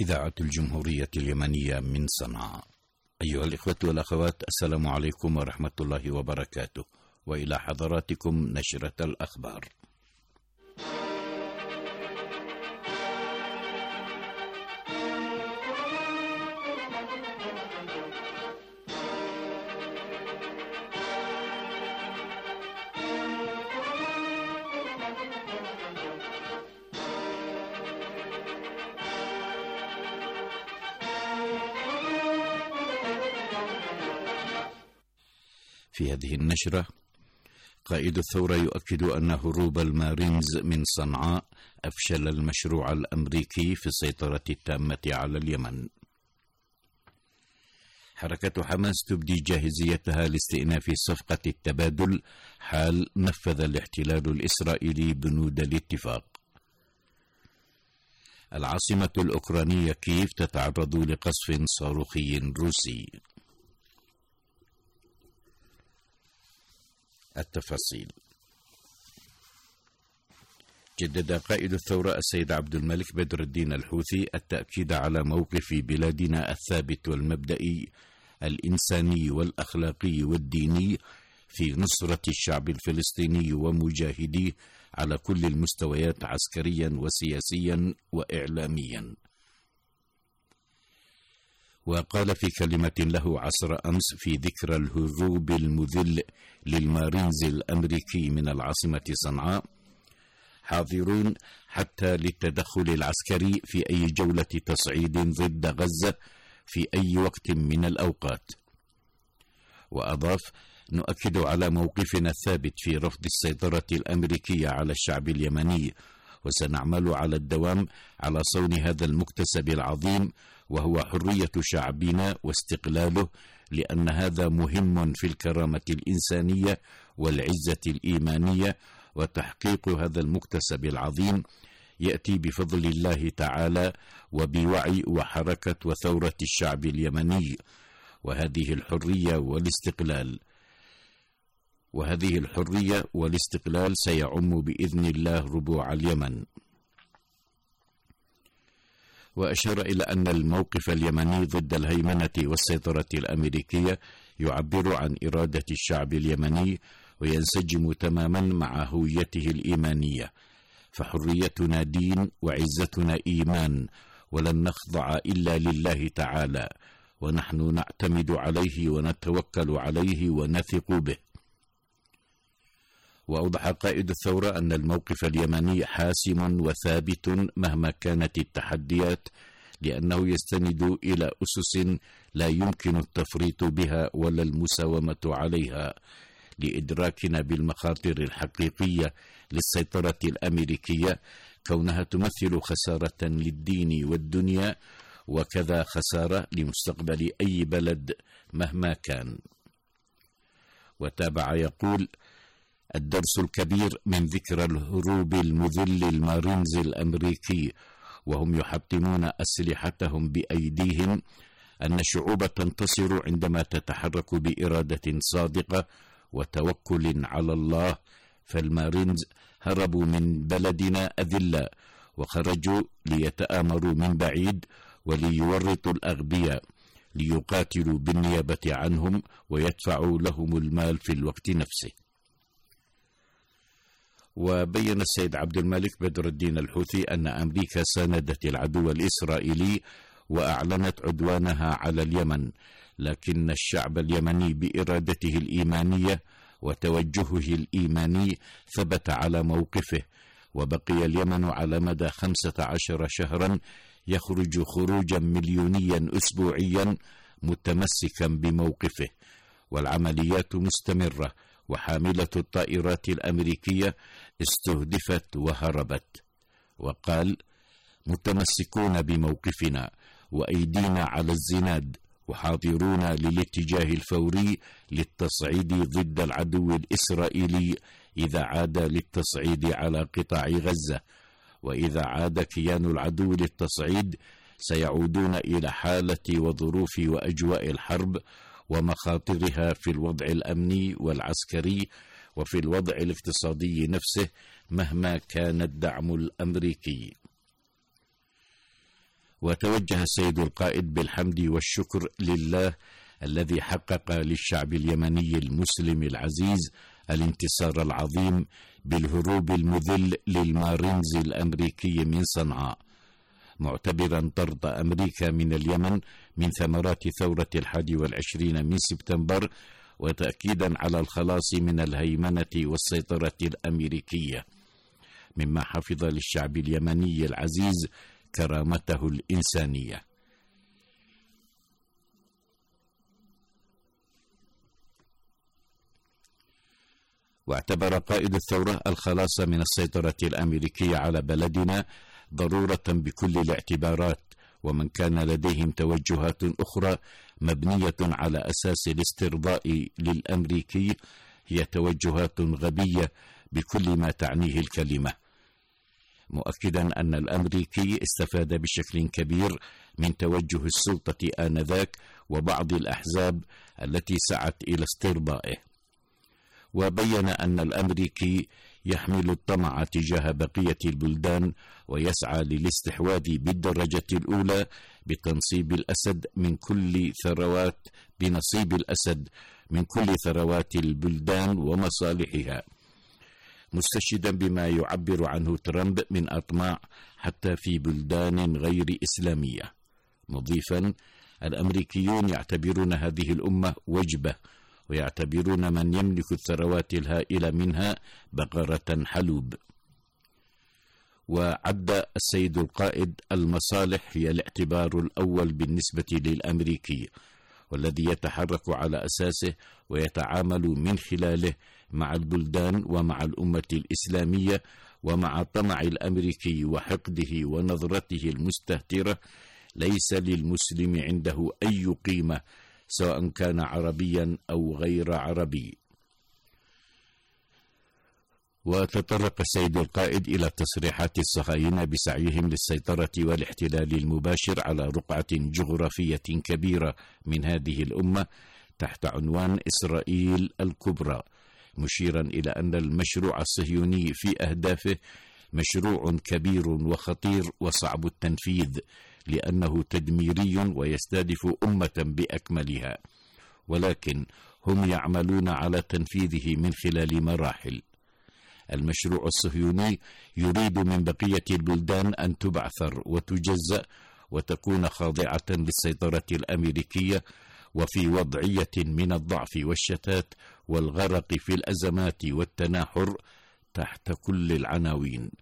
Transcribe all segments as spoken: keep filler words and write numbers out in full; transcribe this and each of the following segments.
إذاعة الجمهورية اليمنية من صنعاء. أيها الإخوة والأخوات، السلام عليكم ورحمة الله وبركاته، وإلى حضراتكم نشرة الأخبار. في هذه النشرة، قائد الثورة يؤكد أن هروب المارينز من صنعاء أفشل المشروع الأمريكي في السيطرة التامة على اليمن. حركة حماس تبدي جاهزيتها لاستئناف صفقة التبادل حال نفذ الاحتلال الإسرائيلي بنود الاتفاق. العاصمة الأوكرانية كييف تتعرض لقصف صاروخي روسي. التفاصيل. جدد قائد الثورة السيد عبد الملك بدر الدين الحوثي التأكيد على موقف بلادنا الثابت والمبدئي الإنساني والأخلاقي والديني في نصرة الشعب الفلسطيني ومجاهديه على كل المستويات عسكريا وسياسيا وإعلاميا. وقال في كلمة له عصر أمس في ذكرى الهروب المذل للمارينز الأمريكي من العاصمة صنعاء: حاضرون حتى للتدخل العسكري في أي جولة تصعيد ضد غزة في أي وقت من الأوقات. وأضاف: نؤكد على موقفنا الثابت في رفض السيطرة الأمريكية على الشعب اليمني، وسنعمل على الدوام على صون هذا المكتسب العظيم وهو حرية شعبنا واستقلاله، لأن هذا مهم في الكرامة الإنسانية والعزة الإيمانية، وتحقيق هذا المكتسب العظيم يأتي بفضل الله تعالى وبوعي وحركة وثورة الشعب اليمني، وهذه الحرية والاستقلال وهذه الحرية والاستقلال سيعم بإذن الله ربوع اليمن. وأشار إلى أن الموقف اليمني ضد الهيمنة والسيطرة الأمريكية يعبر عن إرادة الشعب اليمني وينسجم تماما مع هويته الإيمانية، فحريتنا دين وعزتنا إيمان، ولن نخضع إلا لله تعالى، ونحن نعتمد عليه ونتوكل عليه ونثق به. وأوضح قائد الثورة أن الموقف اليمني حاسم وثابت مهما كانت التحديات، لأنه يستند إلى أسس لا يمكن التفريط بها ولا المساومة عليها، لإدراكنا بالمخاطر الحقيقية للسيطرة الأمريكية، كونها تمثل خسارة للدين والدنيا، وكذا خسارة لمستقبل أي بلد مهما كان. وتابع يقول: الدرس الكبير من ذكرى الهروب المذل المارينز الأمريكي وهم يحطمون أسلحتهم بأيديهم أن الشعوب تنتصر عندما تتحرك بإرادة صادقة وتوكل على الله. فالمارينز هربوا من بلدنا أذلة، وخرجوا ليتآمروا من بعيد وليورطوا الأغبياء، ليقاتلوا بالنيابة عنهم ويدفعوا لهم المال في الوقت نفسه. وبين السيد عبد الملك بدر الدين الحوثي أن أمريكا ساندت العدو الإسرائيلي وأعلنت عدوانها على اليمن، لكن الشعب اليمني بإرادته الإيمانية وتوجهه الإيماني ثبت على موقفه، وبقي اليمن على مدى خمسة عشر شهرا يخرج خروجا مليونيا أسبوعيا متمسكا بموقفه، والعمليات مستمرة، وحاملة الطائرات الأمريكية استهدفت وهربت. وقال: متمسكون بموقفنا وأيدينا على الزناد، وحاضرون للاتجاه الفوري للتصعيد ضد العدو الإسرائيلي إذا عاد للتصعيد على قطاع غزة، وإذا عاد كيان العدو للتصعيد سيعودون إلى حالة وظروف وأجواء الحرب ومخاطرها في الوضع الأمني والعسكري وفي الوضع الاقتصادي نفسه مهما كان الدعم الأمريكي. وتوجه السيد القائد بالحمد والشكر لله الذي حقق للشعب اليمني المسلم العزيز الانتصار العظيم بالهروب المذل للمارينز الأمريكي من صنعاء، معتبرا طرد أمريكا من اليمن من ثمرات ثورة الحادي والعشرين من سبتمبر، وتأكيدا على الخلاص من الهيمنة والسيطرة الأمريكية، مما حفظ للشعب اليمني العزيز كرامته الإنسانية. واعتبر قائد الثورة الخلاص من السيطرة الأمريكية على بلدنا ضرورة بكل الاعتبارات، ومن كان لديهم توجهات أخرى مبنية على أساس الاسترضاء للأمريكي هي توجهات غبية بكل ما تعنيه الكلمة، مؤكدا أن الأمريكي استفاد بشكل كبير من توجه السلطة آنذاك وبعض الأحزاب التي سعت إلى استرضائه، وبين أن الأمريكي يحمل الطمع تجاه بقية البلدان ويسعى للاستحواذ بالدرجة الأولى بتنصيب الأسد من كل ثروات بنصيب الأسد من كل ثروات البلدان ومصالحها، مستشهدا بما يعبر عنه ترامب من أطماع حتى في بلدان غير إسلامية، مضيفا: الأمريكيون يعتبرون هذه الأمة وجبة، ويعتبرون من يملك الثروات الهائلة منها بقرة حلوب. وعد السيد القائد المصالح هي الاعتبار الأول بالنسبة للأمريكي، والذي يتحرك على أساسه ويتعامل من خلاله مع البلدان ومع الأمة الإسلامية ومع طمع الأمريكي وحقده ونظرته المستهترة، ليس للمسلم عنده أي قيمة سواء كان عربيا أو غير عربي. وتطرق السيد القائد إلى تصريحات الصهاينة بسعيهم للسيطرة والاحتلال المباشر على رقعة جغرافية كبيرة من هذه الأمة تحت عنوان إسرائيل الكبرى، مشيرا إلى أن المشروع الصهيوني في أهدافه مشروع كبير وخطير وصعب التنفيذ، لأنه تدميري ويستهدف أمة بأكملها، ولكن هم يعملون على تنفيذه من خلال مراحل. المشروع الصهيوني يريد من بقية البلدان أن تبعثر وتجزأ وتكون خاضعة للسيطرة الأمريكية، وفي وضعية من الضعف والشتات والغرق في الأزمات والتناحر تحت كل العناوين.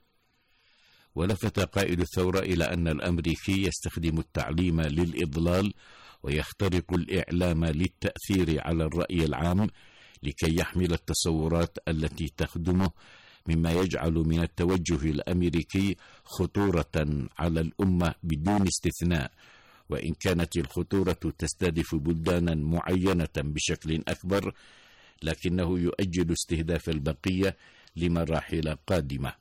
ولفت قائد الثورة إلى أن الأمريكي يستخدم التعليم للإضلال ويخترق الإعلام للتأثير على الرأي العام لكي يحمل التصورات التي تخدمه، مما يجعل من التوجه الأمريكي خطورة على الأمة بدون استثناء، وإن كانت الخطورة تستهدف بلدانا معينة بشكل أكبر، لكنه يؤجل استهداف البقية لمراحل قادمة.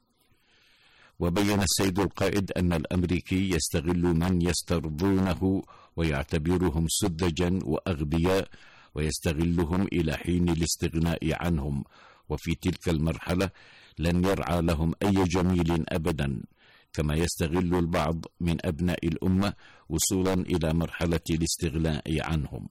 وبين السيد القائد أن الأمريكي يستغل من يسترضونه ويعتبرهم سذجا وأغبياء، ويستغلهم إلى حين الاستغناء عنهم، وفي تلك المرحلة لن يرعى لهم أي جميل أبدا، كما يستغل البعض من أبناء الأمة وصولا إلى مرحلة الاستغناء عنهم.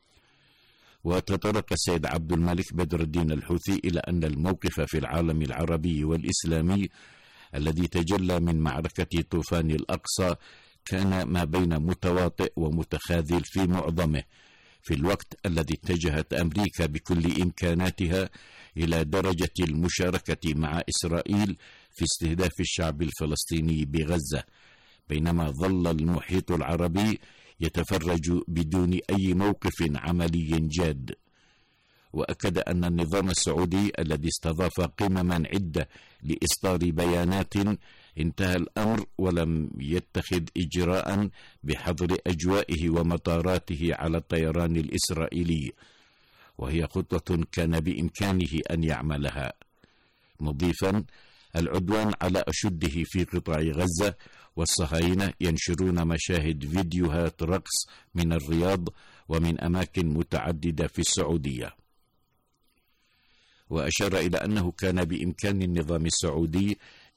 وتطرق السيد عبد الملك بدر الدين الحوثي إلى أن الموقف في العالم العربي والإسلامي الذي تجلى من معركة طوفان الأقصى كان ما بين متواطئ ومتخاذل في معظمه، في الوقت الذي اتجهت أمريكا بكل إمكاناتها إلى درجة المشاركة مع إسرائيل في استهداف الشعب الفلسطيني بغزة، بينما ظل المحيط العربي يتفرج بدون أي موقف عملي جاد. وأكد أن النظام السعودي الذي استضاف قمما عدة لإصدار بيانات انتهى الأمر ولم يتخذ إجراء بحظر أجوائه ومطاراته على الطيران الإسرائيلي، وهي خطوة كان بإمكانه أن يعملها، مضيفا: العدوان على أشده في قطاع غزة، والصهاينة ينشرون مشاهد فيديوهات رقص من الرياض ومن أماكن متعددة في السعودية. وأشار إلى أنه كان بإمكان النظام السعودي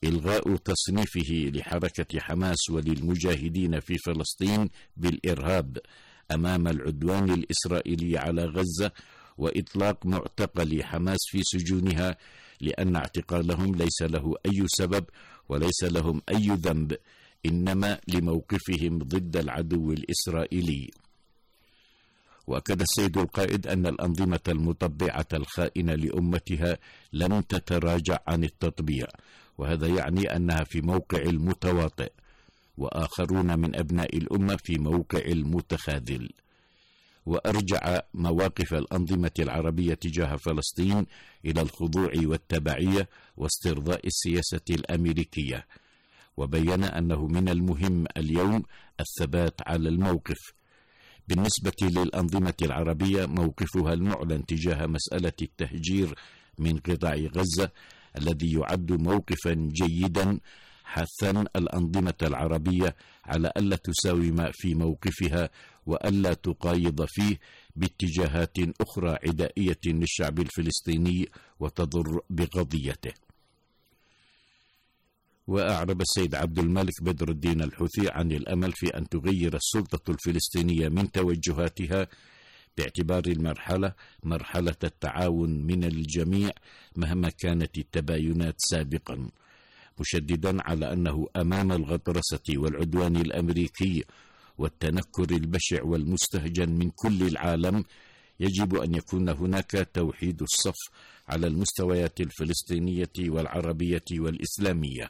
إلغاء تصنيفه لحركة حماس وللمجاهدين في فلسطين بالإرهاب أمام العدوان الإسرائيلي على غزة، وإطلاق معتقلي حماس في سجونها، لأن اعتقالهم ليس له أي سبب وليس لهم أي ذنب، إنما لموقفهم ضد العدو الإسرائيلي. وأكد السيد القائد أن الأنظمة المطبعة الخائنة لأمتها لم تتراجع عن التطبيع، وهذا يعني أنها في موقع المتواطئ، وآخرون من أبناء الأمة في موقع المتخاذل. وأرجع مواقف الأنظمة العربية تجاه فلسطين إلى الخضوع والتبعية واسترضاء السياسة الأمريكية، وبين أنه من المهم اليوم الثبات على الموقف. بالنسبة للأنظمة العربية، موقفها المعلن تجاه مسألة التهجير من قطاع غزة الذي يعد موقفا جيدا، حثا الأنظمة العربية على ألا تساوم في موقفها وألا تقايض فيه باتجاهات أخرى عدائية للشعب الفلسطيني وتضر بقضيته. وأعرب السيد عبد الملك بدر الدين الحوثي عن الأمل في أن تغير السلطة الفلسطينية من توجهاتها، باعتبار المرحلة مرحلة التعاون من الجميع مهما كانت التباينات سابقا، مشددا على أنه أمام الغطرسة والعدوان الأمريكي والتنكر البشع والمستهجن من كل العالم يجب أن يكون هناك توحيد الصف على المستويات الفلسطينية والعربية والإسلامية.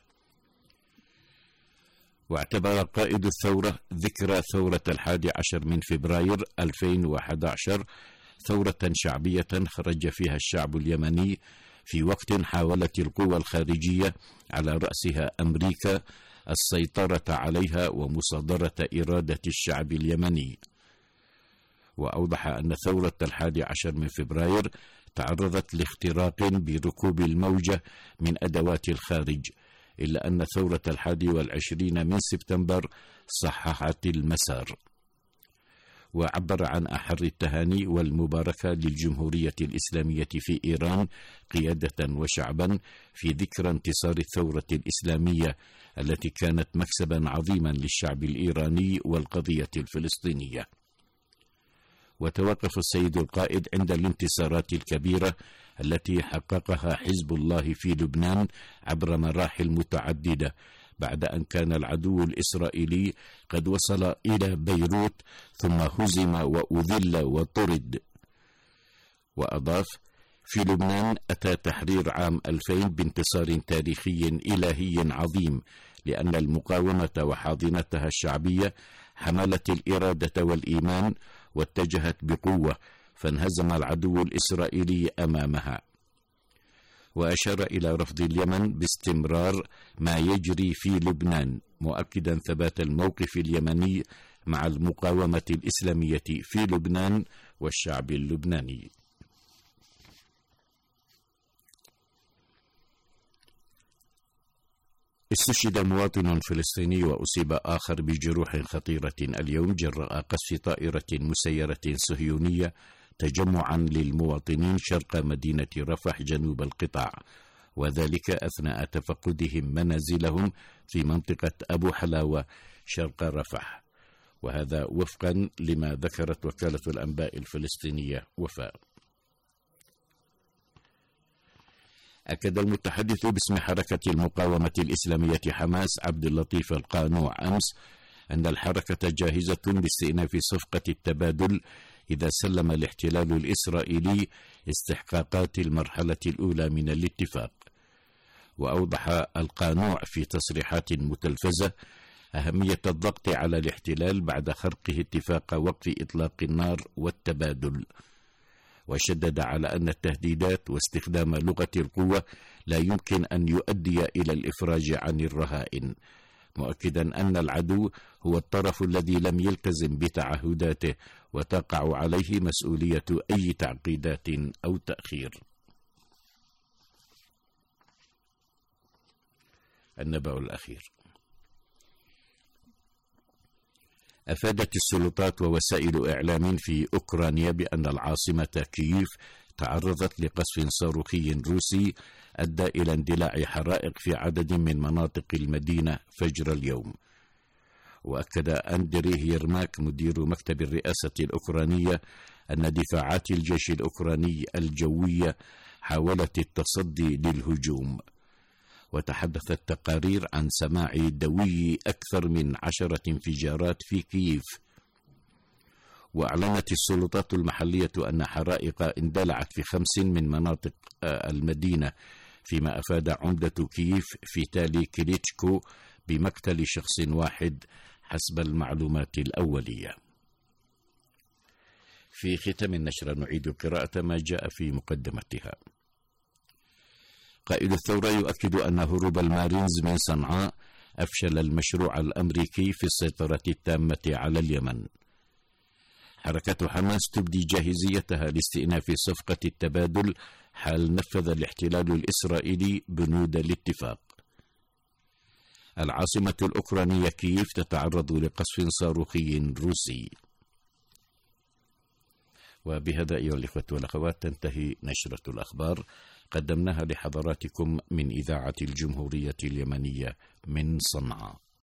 واعتبر قائد الثورة ذكرى ثورة الحادي عشر من فبراير ألفين وأحد عشر ثورة شعبية خرج فيها الشعب اليمني في وقت حاولت القوى الخارجية على رأسها أمريكا السيطرة عليها ومصادرة إرادة الشعب اليمني. وأوضح أن ثورة الحادي عشر من فبراير تعرضت لاختراق بركوب الموجة من أدوات الخارج، إلا أن ثورة الحادي والعشرين من سبتمبر صححت المسار. وعبر عن أحر التهاني والمباركة للجمهورية الإسلامية في إيران قيادة وشعبا في ذكرى انتصار الثورة الإسلامية التي كانت مكسبا عظيما للشعب الإيراني والقضية الفلسطينية. وتوقف السيد القائد عند الانتصارات الكبيرة التي حققها حزب الله في لبنان عبر مراحل متعددة، بعد أن كان العدو الإسرائيلي قد وصل إلى بيروت ثم هزم وأذل وطرد. وأضاف: في لبنان أتى تحرير عام ألفين بانتصار تاريخي إلهي عظيم، لأن المقاومة وحاضنتها الشعبية حملت الإرادة والإيمان واتجهت بقوة، فانهزم العدو الإسرائيلي أمامها. وأشار إلى رفض اليمن باستمرار ما يجري في لبنان، مؤكدا ثبات الموقف اليمني مع المقاومة الإسلامية في لبنان والشعب اللبناني. استشهد مواطن فلسطيني وأصيب آخر بجروح خطيرة اليوم جراء قصف طائرة مسيرة صهيونية تجمعا للمواطنين شرق مدينة رفح جنوب القطاع، وذلك أثناء تفقدهم منازلهم في منطقة أبو حلاوة شرق رفح، وهذا وفقا لما ذكرت وكالة الأنباء الفلسطينية وفاء. أكد المتحدث باسم حركة المقاومة الإسلامية حماس عبد اللطيف القانوع أمس أن الحركة جاهزة لاستئناف صفقة التبادل إذا سلم الاحتلال الإسرائيلي استحقاقات المرحلة الأولى من الاتفاق. وأوضح القانوع في تصريحات متلفزة أهمية الضغط على الاحتلال بعد خرقه اتفاق وقف إطلاق النار والتبادل، وشدد على أن التهديدات واستخدام لغة القوة لا يمكن أن يؤدي إلى الإفراج عن الرهائن، مؤكدا أن العدو هو الطرف الذي لم يلتزم بتعهداته وتقع عليه مسؤولية أي تعقيدات أو تأخير. النبأ الأخير. أفادت السلطات ووسائل إعلام في أوكرانيا بأن العاصمة كييف تعرضت لقصف صاروخي روسي أدى إلى اندلاع حرائق في عدد من مناطق المدينة فجر اليوم. وأكد أندري يرماك مدير مكتب الرئاسة الأوكرانية أن دفاعات الجيش الأوكراني الجوية حاولت التصدي للهجوم. وتحدثت التقارير عن سماع دوي أكثر من عشرة انفجارات في كييف. وأعلنت السلطات المحلية أن حرائق اندلعت في خمس من مناطق المدينة، فيما أفاد عمدة كييف فيتالي كليتشكو بمقتل شخص واحد حسب المعلومات الأولية. في ختام النشرة نعيد قراءة ما جاء في مقدمتها. قائد الثورة يؤكد أن هروب المارينز من صنعاء أفشل المشروع الأمريكي في السيطرة التامة على اليمن. حركة حماس تبدي جاهزيتها لاستئناف صفقة التبادل حال نفذ الاحتلال الإسرائيلي بنود الاتفاق. العاصمة الأوكرانية كييف تتعرض لقصف صاروخي روسي. وبهذا أيها الإخوة والأخوات تنتهي نشرة الأخبار، قدمناها لحضراتكم من إذاعة الجمهورية اليمنية من صنعاء.